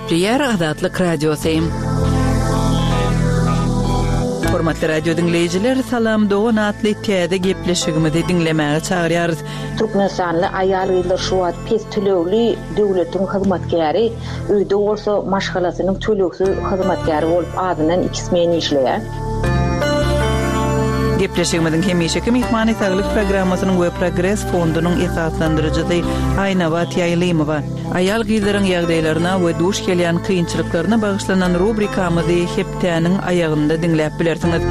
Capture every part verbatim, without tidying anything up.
Gepleyer Azatlyk Radiosyň. Hormatly radio dinleyijiler, salam dogan atly täze gepleşigimizi dinlemäge çagyrýarys. Türkmenistanly aýalgylar şu wagt pes tölegli döwletiň hyzmatkäri, öýde bolsa maşgalasynyň töleksiz hyzmatkäri bolup adynan ikismeni işleýär. Gepleşigimizin hemişeki mihmany saglyk programmasynyň we Progress fondunyň esaslandyrjysy Aýnabat Ýaýlymowa aýal gyzlaryň ýagdaýlaryna we duş gelýän kynçylyklaryna bagyşlanan rubrikamyzy heptäniň aýagynda dinläp bilersiňiz.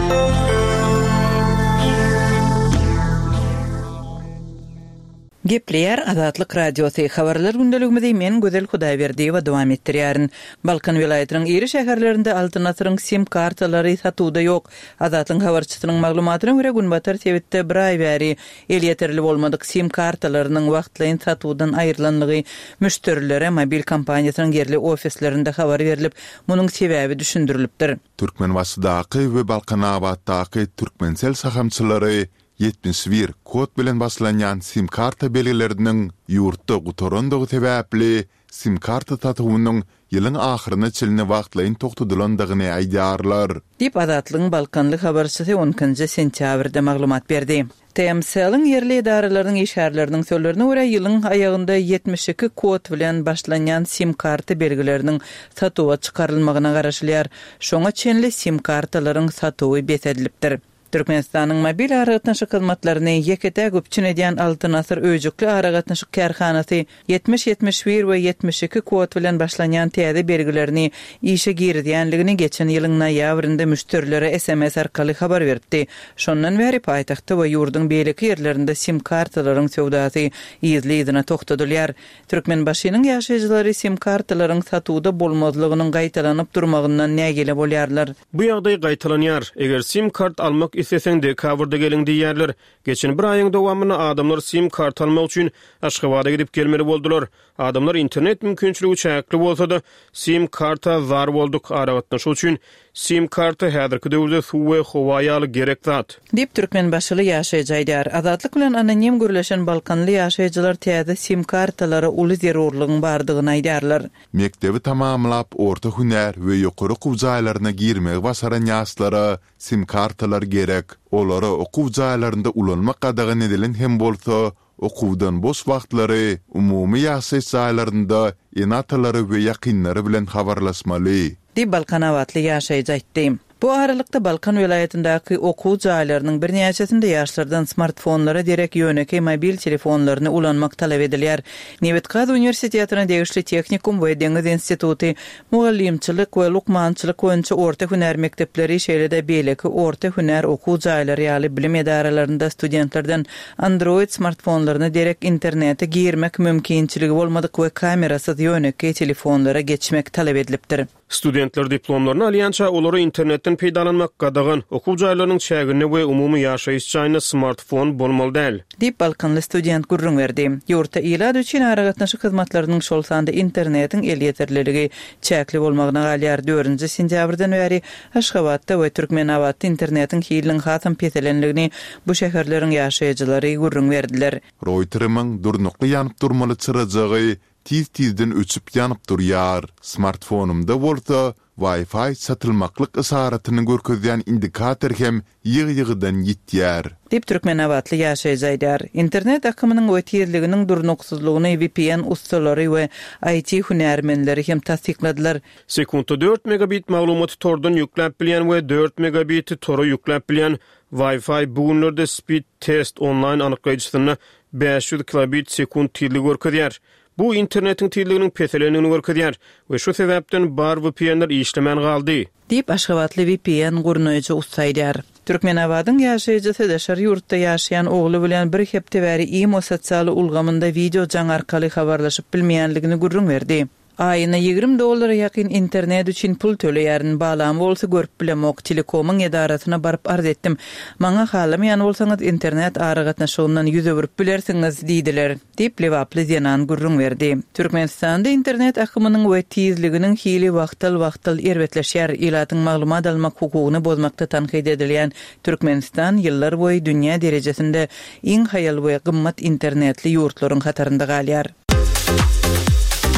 Gepleyer Azatlyk Radiosy habarlar gündeligimizi men Gözel Hudaýberdiýewa dowam etdirýärin. Balkan vilayatynyň iri şäherlerinde altyn asyryň sim kartalary satuwda ýok. Azatlyk habarçysynyň maglumatyna görä Günbatar Tebitde bir aý bäri el ýeterli bolmadyk sim kartalarynyň wagtlaýyn satuwdan aýrylanlygy müşterilere mobil kompaniýasynyň yerli ofislerinde habar berilip, munyň sebäbi düşündirilipdir. Türkmenbaşydaky we Balkanabatdaky Türkmensel sahamçylary yetmiş bir kod bilen başlanýan sim karta belgileriniň ýurtda gutorandygy sebäpli sim karta tatuwynyň ýylyň ahyryna çylny wagtlaýyn togtudylandygyny aýdýarlar. Dip Azatlygyň Balkanly habarçysy onunçy sentýabrda maglumat berdi. T M S-nyň yerli idaralarynyň işgärleriniň sözlerine görä ýylyň aýagynda yetmiş iki kod bilen başlanýan sim karta belgileriniň satuwa çykarylmagyna garaşylýar. Şoňa çenli sim kartalaryň satuwy besedilipdir. Türkmenistanyň mobil aragatnaşyk hyzmatlaryny ýekete göpçün edýän altyn asyr öýjükli aragatnaşyk kärhanasy yetmiş yetmiş bir we yetmiş iki kod bilen başlanýan täze belgilerini işe girdiýänligini geçen ýylyň noýabrynda müşterilere S M S arkaly habar berdi. Şondan beri paýtagtda we ýurduň beýleki ýerlerinde sim kartalaryň sowdasy ýyzlydyna togtadylýar. Türkmenbaşynyň ýaşaýjylary sim kartalaryň satuwda bolmazlygynyň gaýtalanyp durmagyndan nägele bolýarlar. Bu ýagdaý gaýtalanýar. Eger sim kart almak İstesen de kavrda gelin diýerler. Geçen bir aýyň dowamyna adamlar sim kart almak üçin Aşgabatda gidip gelmeli boldular. Adamlar internet mümkinçiligi çäkli bolsa-da sim karta zar bolduk aragatnaşy üçin sim karta häzirki döwürde suw we howa ýaly gerek zat. Dip Türkmenbaşyly ýaşaýjylar Azatlyk bilen anonim gürleşen Balkanly ýaşaýjylar täze sim kartalary uly zerurlygyň bardygyny aýdýarlar. Mektebi tamamlap orta hünär we ýokary okuwjaýlaryna girmek basaran ýaşlara sim kartalar gerek. Olara okuwjaýlarynda ulanmak gadagan edilen hem bolsa okuwdan boş wagtlary umumy ýaşaýjylarynda enatalary we ýakynlary bilen habarlaşmaly. Di Balkanabatly ýaşaýjy. Bu aralykda Balkan vilayatyndaky okuw jaýlarynyň bir näçesinde ýaşlardan smartfonlara derek ýöneki mobil telefonlaryny ulanmak talap edilýär. Newetkaz Universitetiýatyna degişli teknikum we Deňiz instituty mugallimçilik we lukmançylyk boýunça orta hünär mektepleri şeýlede beýleki orta hünär okuw jaýlary ýaly bilim edaralaryna studentlerden Android smartfonlaryny derek internete girmek mümkinçiligi bolmadyk we kamerasyz ýöneki telefonlara geçmek talap edilipdir. Studentler diplomlaryny alýança olary internetden peýdalanmak gadagan okuw jaýlarynyň çägini we umumy ýaşaýyş jaýyna smartfon bolmaly däl. Dip Balkanly student gurrun berdi. Ýurtda ilad üçin aragatnaşyk hyzmatlarynyň şol sanda internetiň el ýeterliligi çäkli bolmagyna galýar. dördünçi sentýabrdan beri Aşgabatda we Türkmenabatda internetiň hilin hatym petelenligini bu şäherleriň ýaşaýjylary gurrun berdiler. Reuter'yň durnukly ýanyp durmaly çyrajagy tiz-tizden öçüp ýanyp durýar. Smartfonumda bolsa Wi-Fi satylmaklyk isaratyny görkezýän indikator hem ýygy-ýygydan ýitýär. Dip Türkmenabatly ýaşaýjylar internet akymynyň we tezliginiň durnuksuzlygyny V P N ustalary we I T hünärmenleri hem tasdikladylar. Sekundda dört megabit maglumaty tordan ýükläp bilýän we dört megabit toru ýükläp bilýän Wi-Fi bugunlarda speed test online anyklaýjysyny beş yüz kilobit sekund tezligi görkezýär. Bu internetin tezliginiň petelenigini görkezýär we şu sebäpden bar V P N'ler işlemän galdy. Dip Aşgabatly V P N gurnoýjy ustaýdar. Türkmenabatyň ýaşaýjysy daşary ýurtda ýaşaýan ogly bilen bir hepde bäri imo sosial ulgamynda video jaň arkaly habarlaşyp bilmeýänligini gurrun berdi. Aýyna ýigrim dollara ýakyn internet üçin pul töleýärin balam bolsa görüp bilemok telekomyň edarasyna baryp arz etdim. Maňa halamyan bolsaňyz internet aragatnaşygyndan ýüze görüp bilersiňiz diýdiler. Dip lewaply ýanan gurrun berdi. Türkmenistanda internet akymynyň we tezliginiň hili wagtal-wagtal erwetleşýär. Ilatyň maglumat almak hukugyny bozmakda tanqid edilýän Türkmenistan ýyllar boýy dünýä derejesinde iň haýal we gymmat internetli ýurtlaryň hatarynda galýar.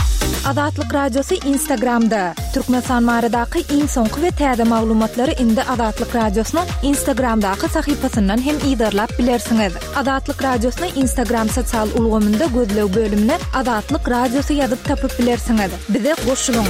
Azatlyk Radiosu Instagramda. Türkmenistan baradaky iň soňky we täze maglumatlary indi Azatlyk Radiosynyň Instagramdaky sahypasyndan hem ýydarlap bilersiňiz. Azatlyk Radiosynyň Instagram sosial ulgamynda gözlew bölümine Azatlyk Radiosu ýazyp tapyp bilersiňiz. Bize goşulyň.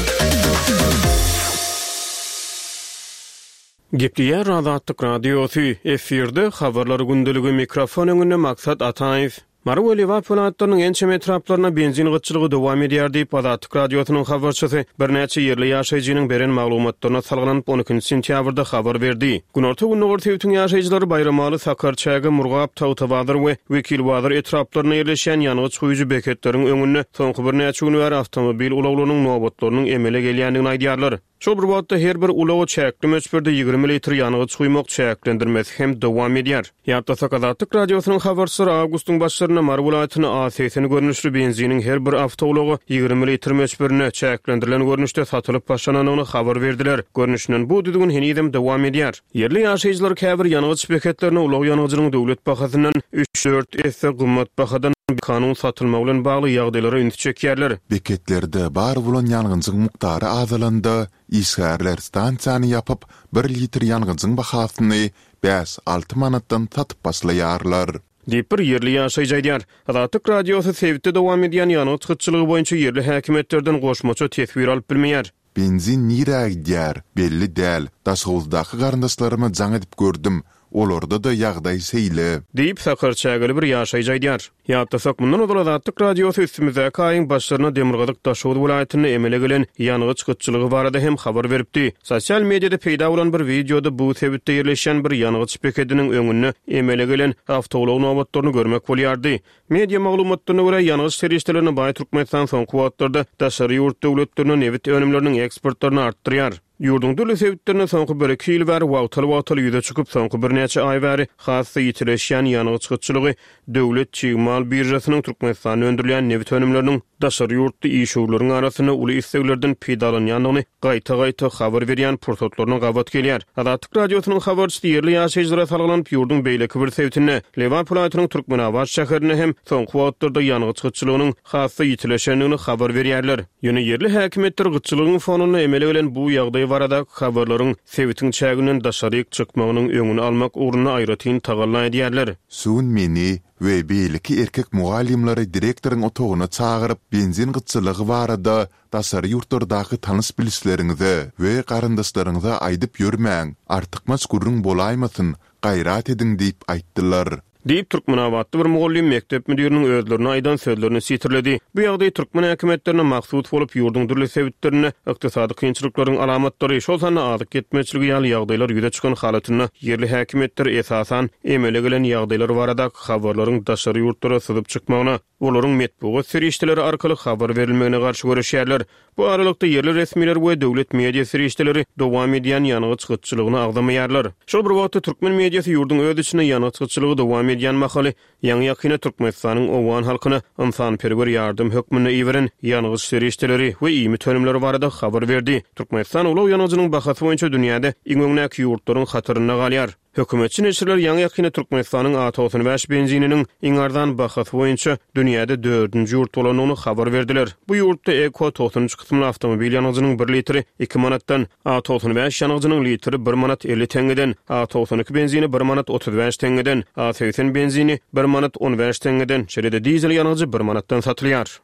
Gepdiýär Azatlyk Radiosu efirde habarlary gündeligi mikrofon öňünde Maksat Ataýew. Marweli we planetlarynyň ençe metraplaryna benzin gyçylygy dowam edýär diýip Azatlyk Radiosynyň habarçysy bir näçe ýerli ýaşaýjynyň beren maglumatlaryna salgylanyp on ikinji sentýabrda habar berdi. Günorta günü Ortaýýetiň ýaşaýjylary bayramaly Sakarçaga, Murgap, Tawtabadyr we Wekilbadyr etraplaryna ýerleşen ýanygy çuýuju beketleriň öňünde soňky bir näçe gün bäri awtomobil ulaglarynyň nowbatlarynyň emele gelýändigini aýdýarlar. Şol bir wagtda her bir ulagy çäkli möçberde ýygrimi litr ýanygy çuýmak çäklendirmesi hem dowam edýär. Ýa-da Azatlyk Radiosynyň habarçysy awgustyň başlaryna Marwulatyny A-seksen görnüşli benziniň her bir awtolagy ýygrimi litr möçberine çäklendirilen görnüşde satylyp başlananyny habar berdiler. Görnüşden bu düdügün henidem dowam edýär. Ýerli ýaşaýjylar käbir ýanygy beketlerine ulag ýanygynyň döwlet bahasyndan üç dört esse gymmat bahadan kanun satylmagy bilen bagly ýagdaýlara ünit çekýärler. Beketlerde bar bolan ýanygynyň mukdary azalanda işgärler stansiýany ýapyp bir litr ýanygynyň bahasyny beş alty manatdan satyp başlaýarlar. Diýip bir ýerli ýaşaýjy aýdýar. Azatlyk Radiosu sebitde dowam edýän ýanygy çykyçylygy boýunça ýerli häkimetlerden goşmaça tesbir alyp bilmeýär. Benzin nirä gidýär, belli däl. Daşgowuzdaky garyndaşlarymy jaň edip gördüm. Olarda da ýagdaý seýle. Diýip Sakarçagaly bir ýaşaýjy aýdýar. Ýa-da mundan öňe Azatlyk Radiosu üstümize kaýyň başlaryna Demirgazyk Daşow welaýatyny emele gelen ýanygy çykyçylygy barada hem habar beripdi. Sosial mediada peýda bolan bir videoda bu sebitde ýerleşen bir ýanygy beketiniň öňünde emele gelen awtoulagy nowbatlaryny görmek bolýardy. Media maglumatlaryna görä ýanygy serişlerini baý Türkmenistan soňky wagtlarda daşary ýurt döwletleriniň nevit önümleriniň eksportlaryny artdyrýar. Ýurdun döwlet sebitlerine soňky bir iki ýyl bäri wagtaly-wagtaly ýüze çykyp soňky bir näçe aý bäri hasy ýitireşýän ýanygy çykyçylygy döwlet çygymal birjasynyň Türkmenistan öndürilen nevit önümleriniň daşary ýurtda işgüwleriň arasyna uly isleglerden peýdalanýanyny gaýta-gaýta habar berýän portotlaryny gawat gelýär. Azatlyk Radiosynyň habarçysy ýerli ýaşaýjylara salgylanyp ýurdun beýleki bir sebitine Lewan Polatynyň Türkmenabad şäherine hem soňky wagtlarda ýanygy çykyçylygynyň hasy ýitireşendigini habar berýärler. Ýöne ýerli häkimetler gyçylygyň fonuny emele gelen bu ýagdaý barada habarlaryň sebitiň çäginden daşary çykmagynyň öňüni almak ugruna aýratyn tagalla edýärler. Sun meni we beýleki erkek mugallimlary direktoryň otagyna çagyryp benzin gyçylygy barada daşary ýurtlardaky tanys bilişleriňizi we garyndaşlaryňyza aýdyp ýörmäň. Artyk masgurun bolaýmasyn, gaýrat edin diýip aýtdylar. Diýip Türkmenabadda bir mugallim mektep müdiriniň özlerine aýdan sözlerini sitirledi. Bu ýagdaý türkmen häkimetlerine maksud bolup ýurdun dürli sebitlerine ykdysady kynçylyklaryň alamatlary, şol sany azyk ketmeçiligi ýaly ýagdaýlar ýüze çykan halatyna ýerli häkimetler esasan emele gelen ýagdaýlar barada habarlaryň daşary ýurtlara syzyp çykmagyna, olaryň metbuat serişdeleri arkaly habar berilmegine garşy görüşýärler. Bu aralykda ýerli resmiler we döwlet media serişdeleri dowam edýän ýanygy çykyçylygyny agdamaýarlar. Şol bir wagtda türkmen mediasy ýurdun öz içine ýanygy çykyçylygy dowam edýän mahaly ýaňy ýakyna Türkmenistanyň owan halkyna insanperwer ýardym hökmüne iweren ýanygy serişdeleri we ýymy tönümleri barada habar berdi. Türkmenistan ulag ýanygynyň bahasy boýunça dünýäde iň öňnäki ýurtlaryň hatyryna galýar. Hökümetçi neşirler ýaňy ýakyna Türkmenistanyň A doksan beş benzininiň iňardan bahasy boýunça dünýäde dördünji ýurt bolanyny habar berdiler. Bu ýurtda Eko togsonunçy kysymly awtomobil ýanygynyň bir litri iki manatdan, A doksan beş ýanygynyň litri bir manat elli tengeden, A doksan iki benzini bir manat otuz beş tengeden, A seksen benzini bir manat on beş tengeden, şeride dizel ýanygy bir manatdan satylýar.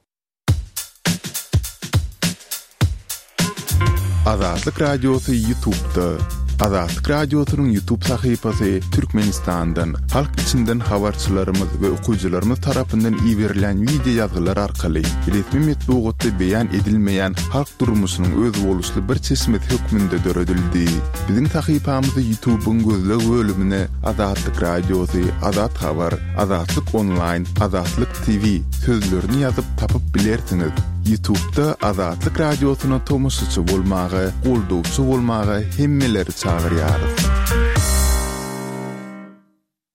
Azatlyk Radiosu YouTube'da. Azatlyk Radiosynyň YouTube sahypasy Türkmenistandan, halk içinden habarçylarymyz we okuwçylarymyz tarapyndan iýerilen video ýazgylar arkaly resmi metbuatda beýan edilmeýän halk durmuşynyň öz boluşly bir çeşmet hökmünde döredildi. Biziň sahypamyzy YouTube'un gözleg bölümine Azatlyk Radiosy, Azat Habar, Azatlyk Online, Azatlyk T V sözlerini ýazyp tapyp bilersiňiz. YouTube'da Azatlyk Radiosyna tomoşaçy bolmagy, goldowçy bolmagy hemmeleri çagyrýar.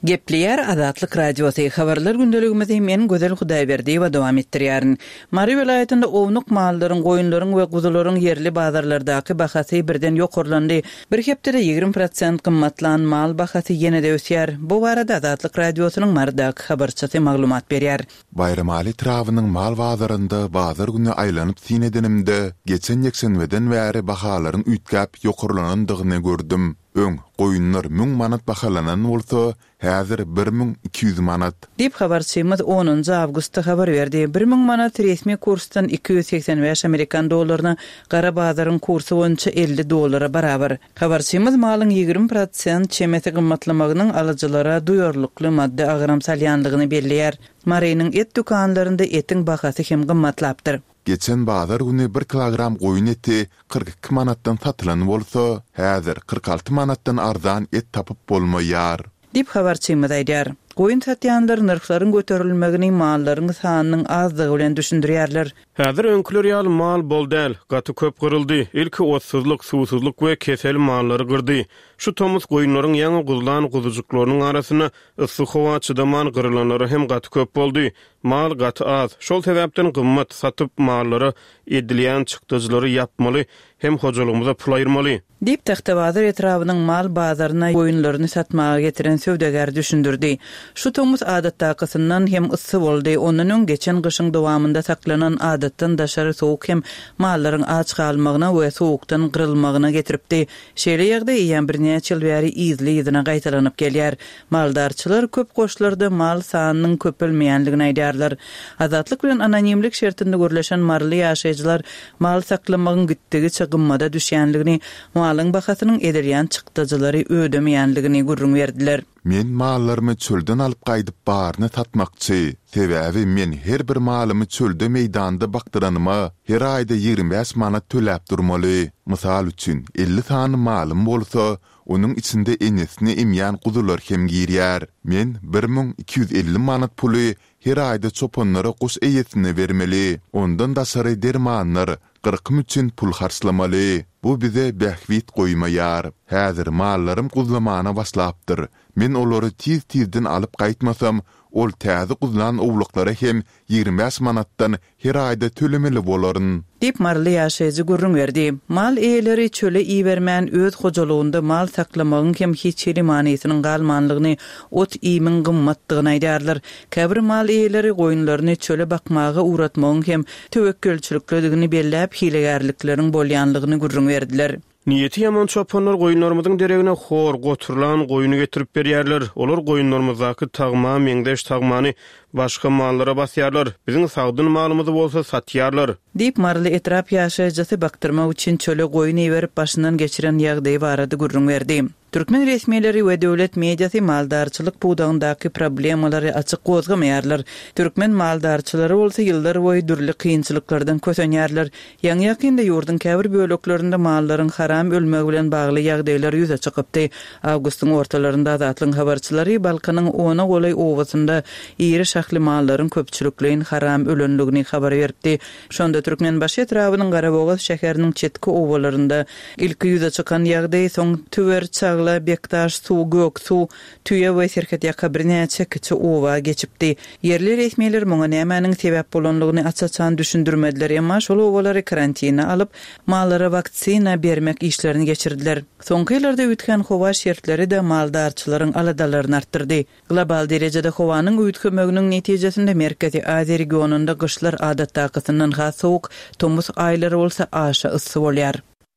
Gepliyer Azatlyk Radiosu habarlar gündeligimizi men Gözel Hudaýberdi we dowam etdirýärin. Mary welaýatynda ownuk mallaryň, goýunlaryň we guzularyň yerli bazarlardaky bahasy birden ýokurlandy. Bir hepdede ýigirme prosent gymmatlan mal bahasy ýene-de ösýär. Bu barada Azatlyk Radiosynyň mardak habarçysy maglumat berýär. Bayram Ali trawynyň mal bazarynda bazar güni aýlanyp sinedenimde geçen ýeksenweden bäri bahalaryň üýtgäp ýokurlanandygyny gördüm. Öň goýunlar müň manat bahalanan bolsa, häzir bir miň iki ýüz manat. Dip habarçymyz onuncu awgustda habar berdi. bir miň manat resmi kursdan iki ýüz seksen beş Amerikan dollaryna, gara bazaryň kursy boýunça elli dollara barabar. Habarçymyz malyň ýigirme prosent çemeti gymmatlamagynyň alyjylara duýarlykly madde agram salýanlygyny belliýär. Marynyň et dukanlarynda etiň bahasy hem gymmatlapdyr. Geçen bazar günü bir kilogram goýun eti kırk iki manatdan satylan bolsa, häzir kırk alty manatdan arzan et tapyp bolmaýar. Dip habarçymyz aýdýar. Goýun satýanlar narhlaryň göterilmegini mallaryň sanynyň azdygy bilen düşündirýärler. Häzir öňküler ýaly mal bol däl, gaty köp gyryldy. Ilki otsuzlyk, suwsuzlyk we kesel mallary gyrdy. Şu tomuz goýunlaryň ýaňy guzulan guzujuklarynyň arasyna ysy howa çydaman gyrylanlary hem gaty köp boldy. Mal gaty az. Şol sebäpden gymmat satyp mallary edilýän çykdyjylary ýapmaly hem hojalygymyza pul aýyrmaly. Dip Taxtabazar etrawynyň mal bazaryna goýunlaryny satmaga getiren söwdegar düşündirdi. Şu tomuz adatdakysyndan hem ysy boldy. Ondan öň geçen gyşyň dowamında saklanan adatdan daşary sowuk hem mallaryň aç galmagyna we sowukdan gyrylmagyna getiripdi. Şeýle ýerde ýa bir näçe ýyl bäri izli ýyzyna gaýtalanyp gelýär. Maldarçylar köp goşlarda mal sanynyň köpelmeýänligini aýdýarlar. Azatlyk bilen anonimlik şertinde görleşen marly ýaşaýjylar mal saklamagyň gitdigi çygymmada düşýänligini, malyň bahasynyň edilýän çykdyjylary ödemeýänligini gurrun berdiler. Men mallarymı çölden alyp gaýdyp baryny satmakçy. Sebäbi men her bir malymy çölde meýdanda baktyranyma her aýda ýigirme beş manat töläp durmaly. Mysal üçin elli tane malym bolsa, onuň içinde enesini emýän guzular hem girýär. Men bir miň iki ýüz elli manat puly her aýda çopanlara guş eýetini bermeli. Ondan da sary dermanlar qırqym üçin pul harçlamaly. Bu bize bähwit goýmaýar. Häzir mallarym guzlamana başlapdyr. Men olary tiz-tizden alyp gaýtmasam, ol täze guzulan owluklara hem ýigirme beş manatdan her aýda tölemeli bolaryn. Dip marly ýaşaýjy gurrun berdi. Mal eýleri çöle iýbermän öz hojalygynda mal saklamagyň hem hiç ýeri manysynyň galmanlygyny, ot iýmiň gymmatdygyny aýdýarlar. Käbir mal eýleri goýunlaryny çöle bakmagy uğratmagyň hem töwekkülçilikligini belläp hilegärlikleriň bolýanlygyny gurrun berdiler. Niyeti yaman çopanlar goýunlarymyzyň deregine hor goturulan goýuny getirip berýärler. Olar goýunlarymyzdaky tagma, meňdeş tagmany başga mallara basýarlar. Biziň sagdyn malymyzy bolsa satýarlar. Dip marly etrap ýaşaýjysy baktyrmak üçin çöle goýun iýerip başyndan geçiren ýagdaýy barada gurrun berdi. Türkmen resmiýetleri we döwlet mediasy maldarçylyk buğdağındaky problemalary açyk gozgamaýarlar. Türkmen maldarçylary bolsa ýyllar boýy dürli kynçylyklardan kösenýärler. Ýa-ni ýakynda ýurdun käbir böleklerinde mallaryň haram ölmegi bilen bagly ýagdaýlar ýüze çykypdy. Awgustyň ortalarynda Azatlyk habarçylary Balkanyň ona golay owasynda ýeri şahly mallaryň köpçülikligiň haram ölenligini habar berdi. Şonda Türkmen baş etrawynyň Garabogaz şäheriniň çetki owalarynda ilki ýüze çykan ýagdaý soň tüwer çagla Bektaş, su, gök, su, tüye we serket ýaka bir näçe kiçi owa geçipdi. Yerli resmiýetler muňa nämäniň sebäp bolanlygyny açaçan düşündirmediler, emma şol owalary karantina alyp mallara vaksina bermek işlerini geçirdiler. Soňky ýyllarda üýtgen howa şertleri de maldarçylaryň aladalaryny artdyrdy. Global derejede howanyň üýtgemeginiň netijesinde Merkezi Aziýa regionunda gyşlar adatdakysyndan ha sowuk, tomuz aýlary bolsa aşa ysy bolýar.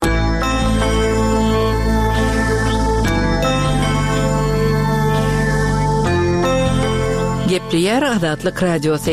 Gepliyer Azatlyk Radiosu.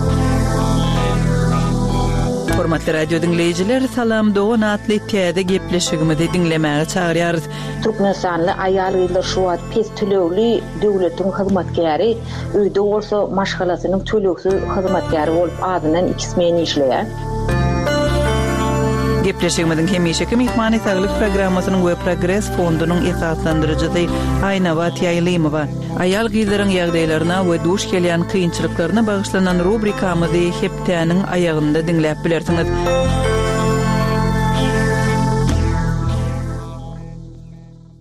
Hormatly radio dinleyijiler, salam dogan atly täze gepleşigimizi dinlemäge çagyrýarys. Türkmenistanyň aýal ýyllar şu wagt pes tölegli döwletiň hyzmatkäri, öýde bolsa maşgalasynyň töleksiz hyzmatkäri bolup adynan iki ismen işleýär. Gepleşigimiziň hemişeki mehmany saglyk programmasynyň we Progress fondunyň esaslandyrjysy Aýnawat Ýaýlymowa. Aýal gyzlaryň ýagdaýlaryna we duş gelýän kynçylyklaryna bagyşlanan rubrikamyzy hepdäniň aýagynda dinläp bilersiňiz. Gepli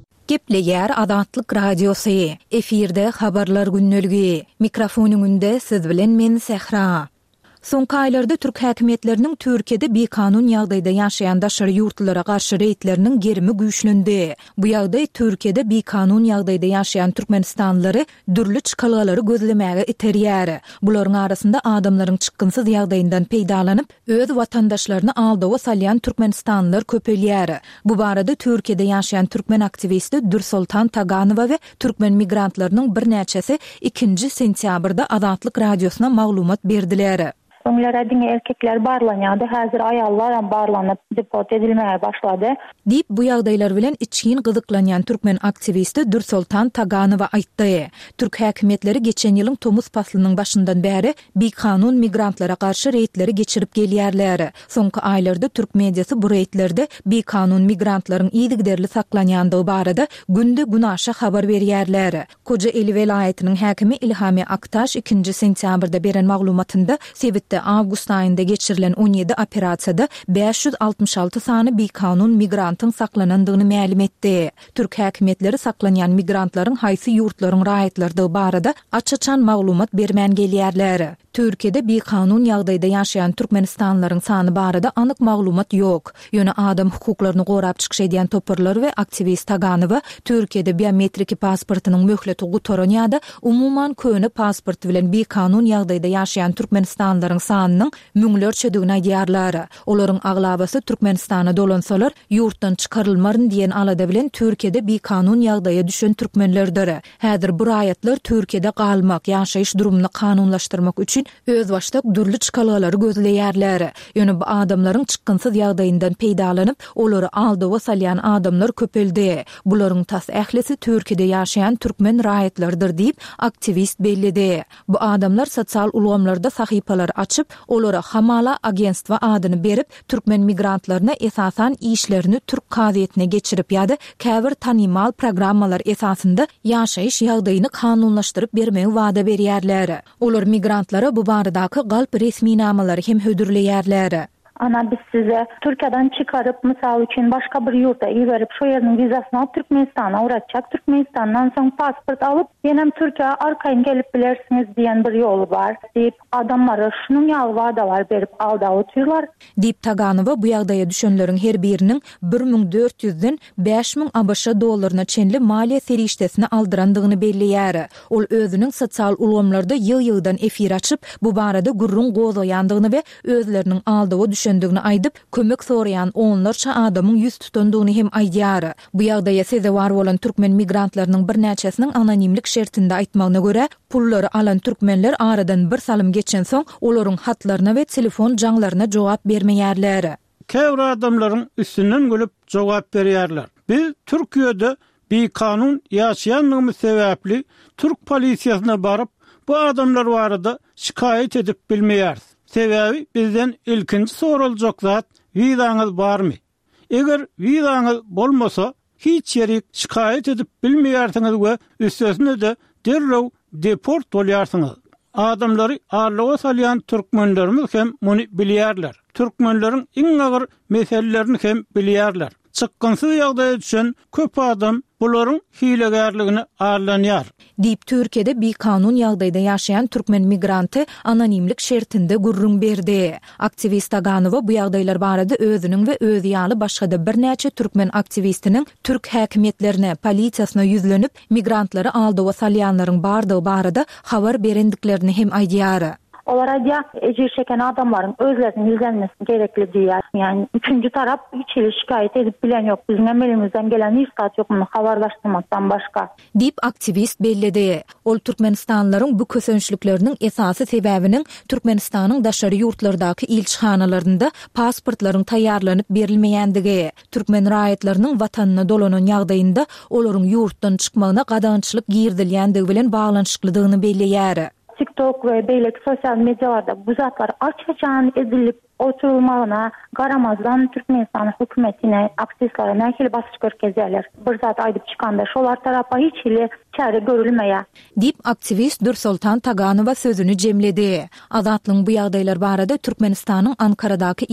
Gepleýär Adatlyk Radiosu. Efirde habarlar günneligi. Mikrofonunde siz bilen men Sehra. Soňky aýlarda Türk häkimetleriniň Türkiýede bekanun ýagdaýda ýaşaýan daşary ýurtlara garşy reýtleriniň gerimi güýçlendi. Bu ýagdaý Türkiýede bekanun ýagdaýda ýaşaýan türkmenistanlary dürli çykalgalary gözlemäge iterýär. Bularyň arasynda adamlaryň çykgynsyz ýagdaýyndan peýdalanyp öz watandaşlaryny aldawa salýan türkmenistanlylar köpelýär. Bu barada Türkiýede ýaşaýan türkmen aktivisti Dursultan Taganowa we türkmen migrantlarynyň bir näçesi ikinji sentýabrda Adatlyk Radiosuna maglumat berdiler. Onlara diňe erkekler barlanýardy, häzir aýallar hem barlanyp deport edilmäge başlady. Dip bu ýagdaýlar bilen için gyzyklanýan türkmen aktivisti Dursultan Taganowa aýtdy. Türk häkimetleri geçen ýylyň Tomuz faslynyň başyndan bäri bekanun migrantlara garşy reýtleri geçirip gelýärler. Soňky aýlarda türk mediasy bu reýtlerde bekanun migrantlaryň ýygyderli saklanýandygy barada günde günaşa habar berýärler. Kocaeli welaýatynyň häkimi Ilhami Aktaş ikinji sentýabrda beren maglumatynda Awgust aýynda geçirilen on ýedi operasiýada beş yüz altmış alty sany bekanun migrantyň saklanandygyny ma'lum etdi. Türk häkimetleri saklanýan migrantlaryň haýsy ýurtlaryň raýatlardygy barada açyçan maglumat bermän gelýärler. Türkiýede bekanun ýagdaýda ýaşaýan türkmenistanlaryň sany barada anyk maglumat ýok. Ýöne adam hukuklaryny gorap çykyş edýän toparlar we aktivist Taganowa Türkiýede biometrik pasportynyň möhleti gutoranýada umuman köne pasport bilen bekanun ýagdaýda ýaşaýan türkmenistanlaryň sanynyň müňlerçedigini aýdýarlar. Olaryň aglabasy Türkmenistana dolansalar ýurtdan çykarylmaryn diýen alada bilen Türkiýede bekanun ýagdaýa düşen türkmenlerdir. Häzir bu raýatlar Türkiýede galmak, ýaşaýyş durumyny kanunlaşdyrmak üçin öz başda dürli çykalgalary gözleýärler. Ýöne bu adamlaryň çykgynsyz ýagdaýyndan peýdalanyp olary aldawa salýan adamlar köpeldi. Bularyň tas ählisi Türkiýede ýaşaýan türkmen raýatlardyr diýip aktivist bellidi. Bu adamlar sosial ulgamlarda sahypalar açyp olara hamala agentstva adyny berip türkmen migrantlaryna esasan işlerini Türk kaziýetine geçirip ýa-da käbir tanymal programmalar esasında ýaşaýyş ýagdaýyny kanunlaşdyryp bermegi wada berýärler. Olar migrantlara bu baradaky galp resmi namalary hem hödürleýärler. Ana biz size Türkiye'den çıkarıp misal için başka bir yurda verip şu yerin vizasını alıp Türkmenistan'a uğratacak. Türkmenistan'dan sonra pasport alıp yenem Türkiye'ye arkayın gelip bilersiniz diyen bir yolu var. Deyip adamlara şunun yalvardalar berip aldaýarlar. Deyip Taganowa bu ýagdaýa düşenleriň her biriniň bir miň dört yüzden beş miň ABŞ dollaryna çenli maliýe serişdesini aldyrandygyny belliýär. Ol özüniň sosial ulgamlarda ýyl-ýyldan efir açyp bu barada gurrun gozaýandygyny we özleriniň aldawa düşen düşendigini aýdyp kömek soraýan onlarça adamyň ýüz tutandygyny hem aýdýar. Bu ýagdaýa seze war bolan türkmen migrantlarynyň bir näçesiniň anonimlik şertinde aýtmagyna görä, pullary alan türkmenler aradan bir salym geçen soň olaryň hatlaryna we telefon jaňlaryna jogap bermeýärler. Käbir adamlaryň üstünden gülüp jogap berýärler. Biz Türkiýede bekanun ýaşaýandygymyz sebäpli Türk polisiýasyna baryp bu adamlar barada şikaýet edip bilmeýäris. Sebebi bizden ilkinci sorulacak zat vizaňyz barmy? Eger vizaňyz bolmasa hiç ýeri şikaýet edip bilmeýärsiňiz we üstesine de derrew deport bolýarsyňyz. Adamlary arlawa salýan türkmenlerimiz hem muny bilýärler. Türkmenleriň iň agyr meselelerini hem bilýärler. Çykgynsyz ýagdaýa düşen köp adam bularyň hilegärligini arlanýar. Diýip Türkiýede bekanun ýagdaýda ýaşaýan türkmen migranty anonimlik şertinde gurrun berdi. Aktivist Taganowa bu ýagdaýlar barada özüniň we öz ýaly başga bir näçe türkmen aktivistiniň Türk häkimetlerine, polisiýasyna ýüzlenip migrantlary aldawa salýanlaryň bardygy barada habar berendiklerini hem aýdýar. Olara diye ecir çeken adamların özlerinin izlenmesi gerekli diye. Yani üçüncü taraf hiç ili şikayet edip bilen yok. Bizim emelimizden gelen istat yok bunu habarlaştırmaktan başka. Dip aktivist belledi. Ol Türkmenistanlaryň bu kösönçlükleriniň esasy sebäbiniň Türkmenistanyň daşary ýurtlardaky ilçihanalarynda pasportlaryň taýýarlanyp berilmeýändigi, türkmen raýatlarynyň watanyna dolanan ýagdaýynda olaryň ýurtdan çykmagyna gadagçylyk girdilýändigi bilen baglanşyklydygyny belliýär. TikTok ve beylek sosyal medyalarda bu zatlar açıkçan edilip oturulmalarına garamazdan Türkmenistan hükümetine, aktivistlara nähili basış görkezýärler. Bir zat aýdyp çykanda şolar tarapa hiç ile çare görülmeýär. Dip aktivist Dursultan Taganowa sözünü jemledi. Azatlyň bu ýagdaýlar barada Türkmenistanyň Ankaradaky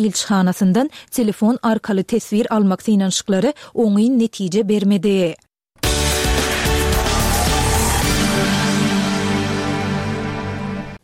ilçihanasyndan telefon arkaly tesvir almak synanşyklary oňy netije bermedi.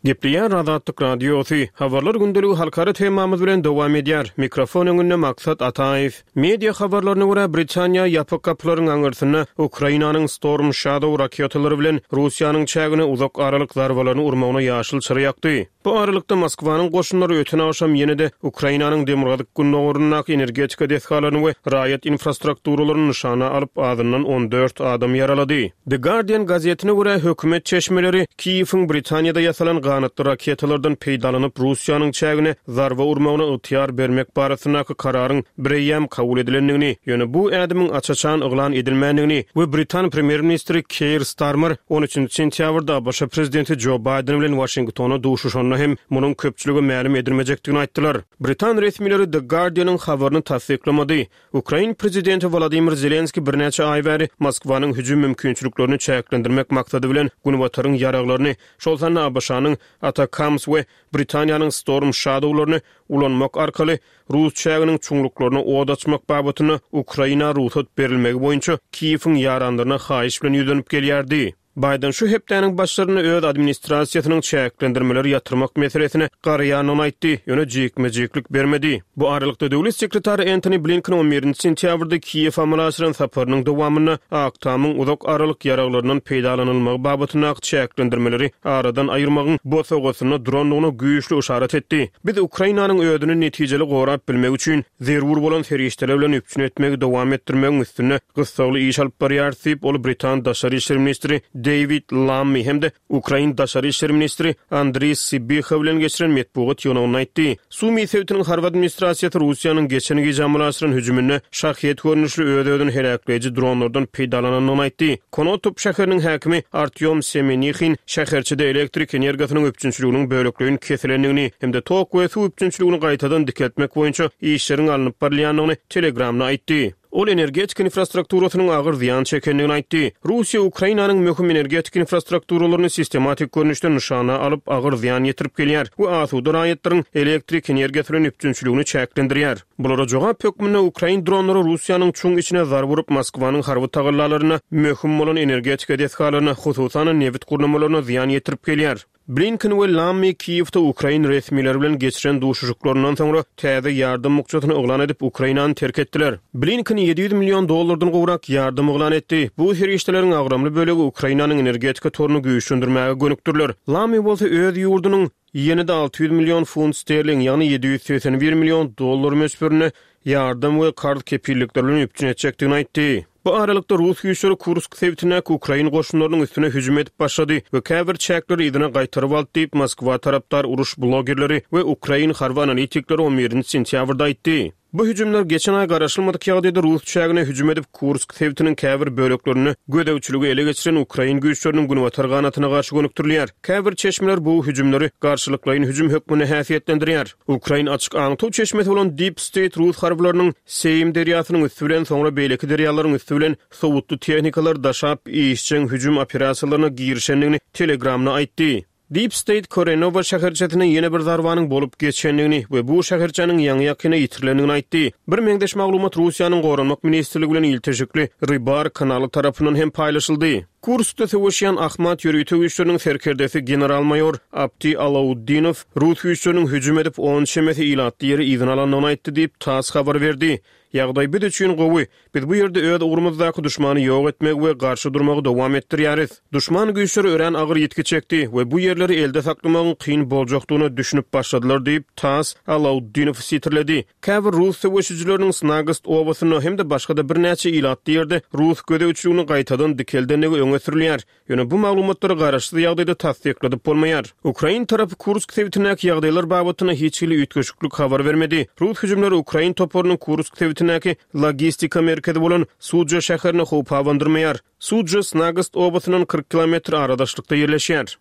Gepleýär Azatlyk Radiosu. Habarlar gündeligi halkara temamyz bilen dowam edýär. Mikrofon öňünde maksat Ataýew. Media habarlaryna görä Britaniýa ýapyk gapylaryň aňyrsyna Ukrainanyň Storm Shadow raketalary bilen Russiýanyň çägine uzak aralyk zarbalaryny urmagyna ýaşyl çyry ýakdy. Bu aralykda Moskwanyň goşunlary ötüne aşam ýene-de Ukrainanyň demir günnogurundaky energetika dehgalaryny we raýat infrastrukturalyny nişana alyp adyndan on dört adam yaralady. The Guardian gazetine görä hökümet çeşmeleri Kiýewiň Britaniýada ýasalan ganatly raketalardan peýdalanyp Russiýanyň çägine zarba urmagyna ýytyar bermek barasyndaky kararyň birem kabul edilendigini, ýöne bu ädimiň açaçan yglan edilmändigini we Britan Premier Ministri Keir Starmer on üçinji sentýabrda başa prezidenti Joe Biden bilen Washingtona duşuşanyna hem munyň köpçüligi ma'lum edilmejekdigini aýtdylar. Britan resmileri The Guardian'yň habaryny tasdiklamady. Ukraina prezidenti Volodymyr Zelenski bir näçe ay bäri Moskwanyň hüjüm mümkinçiliklerini çäklendirmek maksady bilen Günwataryň ýaraklaryny, şol sanly Abaşanyň Atakams we Britaniýanyň Storm Shadowlaryny ulanmak arkaly Rus çäginiň çuňluklaryny od açmak babatyna Ukraina ruhsat berilmegi boýunça Kiýewiň ýaranlaryna haýyş bilen ýüzenip gelýärdi. Biden şu hepdäniň başlaryny öz administrasiýasynyň çäklendirmeleri ýatyrmak meselesine garaýanyny aýtdy, ýöne jekmejeklik bermedi. Bu aralykda döwlet sekretary Anthony Blinken on birinji sentýabrda Kiýew amalasynyň saparynyň dowamyny Aktamyň uzak aralyk ýaraglarynyň peýdalanylmagy babatyna çäklendirmeleri aradan aýyrmagyň bosagosyna dronlugyna güýçli işaret etdi. Biz Ukrainanyň ödüni netijeli gorap bilmek üçin zerur bolan ferişteler bilen üpçün etmegi dowam etdirmegiň üstüne gysgaly iş alyp barýar diýip ol Britan Daşary işler ministri David Lammy hem-de Ukraina Daşary işler ministri Andriy Sybiha bilen geçiren metbuat ýonugyny aýtdy. Sumy Sewtiniň Harward administrasiýasy Russiýanyň geçenki jamalasynyň hüjümine şahhyet görnüşli öýdödün helakleýici dronlardan peýdalananyny aýtdy. Konotop şäheriniň häkimi Artyom Semenikhin şäherçide elektrik energiýasynyň öpçünçiliginiň bölekligini kesilendigini hem-de tok we suw öpçünçiligini gaýtadan diketmek boýunça işleriň alınıp barýanyny Telegramda aýtdy. Ol energetik infrastrukturasynyň agyr ziýan çekendigini aýtdy. Russiýa Ukrainanyň möhüm energetik infrastrukturalyny sistematik görnüşde nişana alyp agyr ziýan ýetirip gelýär we asuda raýatlaryň elektrik energiýasynyň üpçünçiligini çäklendirýär. Bulara jogap hökmüne Ukraina dronlary Russiýanyň çuň içine zar burup Moskwanyň harby tagallalaryna möhüm bolan energetika dehgalaryna, hususan neft gurnamalaryna ziýan ýetirip gelýär. Blinken we Lammy Kiýewde Ukraina resmileri bilen geçiren duşuşuklaryndan soňra täze ýardym muksatyny oglan edip Ukrainany terk etdiler. Blinken ýedi ýüz million dollardan gowrak ýardym oglan etdi. Bu herişdeleriň agramly bölegi Ukrainanyň energetika toruny güýçlendirmäge gönükdirler. Lammy bolsa öz ýurdunyň ýene-de alty ýüz million funt sterling, ýani ýedi ýüz seksen bir million dollar mösberine ýardym we kart kepillikleri bilen üpçün etjekdigini aýtdy. Bu aralykda Rus güýçleri Kursk sewtinek Ukraina goşunlarynyň üstüne hüjüm edip başlady we käbir çäkleri ýygyna gaýtaryp aldy diýip Moskwa tarapdar uruş blogerleri we Ukraina harby analitikleri on birinji sentýabrda aýtdy. Bu hüjümler geçen ay garaşylmadyk ýagdaýda Rus çägine hüjüm edip Kursk sewtiniň käbir böleklerini gödäwçiligi ele geçiren Ukraina güýçleriniň Günwatar ganatyna garşy gönükdirýär. Käbir çeşmeler bu hüjümleri garşylyklaýyn hüjüm hökmüne häsiýetlendirýär. Ukraina açyk aňtow çeşmesi bolan Deep State Rus harbylarynyň Seym derýasynyň üstü bilen soňra beýleki derýalaryň üstü bilen sowutly tehnikalar daşap işçiň hüjüm operasiýalaryna girişendigini Telegramda aýtdy. Deep State Korenova şäherçetine ýene bir zarbanyň bolup geçendigini we bu şäherçeniň ýaňy ýakyny ýitirilendigini aýtdy. Bir meňdeş maglumat Russiýanyň Goranmak ministrligi bilen iltejikli Rybar kanaly tarapyndan hem paýlaşyldy. Kurskda sowuşýan Ahmat ýörgüti güýçleriniň serkerdesi general-mayor Abdi Alauddinov Rus güýçleriniň hüjüm edip on şemeti ilatdy ýeri izin alanyny aýtdy diýip TASS habar berdi. Ýagdaý bir üçin gowy. Biz bu ýerde öz ugurumyzdaky duşmany ýok etmek we garşy durmagy dowam etdirýäris. Duşman güýçleri ören agyr ýetki çekdi we bu ýerleri elde saklamagyň kyn boljakdygyny düşünüp başladylar diýip TASS Alauddinov sitirledi. Käbir Rus sowuşjylarynyň Snagist obasyny hem-de başga bir näçe ilatdy ýerde Rus gödäwçiligini gaýtadan dikeldenligi öňe sürilýär. Ýöne bu maglumatlary garaşsyz ýagdaýda tasdikledip bolmaýar. Ukraina tarapy Kursk sewtinek ýagdaýlar babatyna hiç hili üýtgeşiklik habar bermedi. Rus hüjümleri Ukraina toporunyň Kursk sewtineki logistika merkezi bolan Sudzha şäherini howp awandyrmaýar. Sudzha Snagist obasynyň kırk kilometr aradaşlykda ýerleşýär.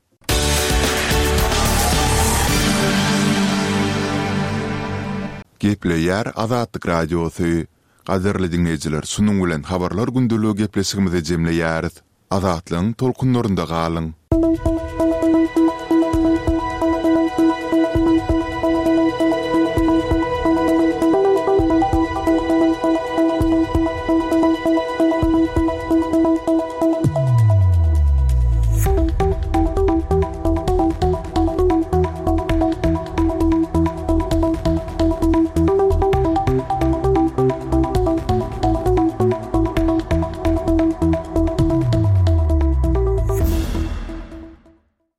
Gepleýär Azatlyk Radiosu. Gaderli dinleyijiler, sunuň bilen habarlar gündeligi gepleşigimizi jemleýäris. Azatlyň tolkunlarynda galyň.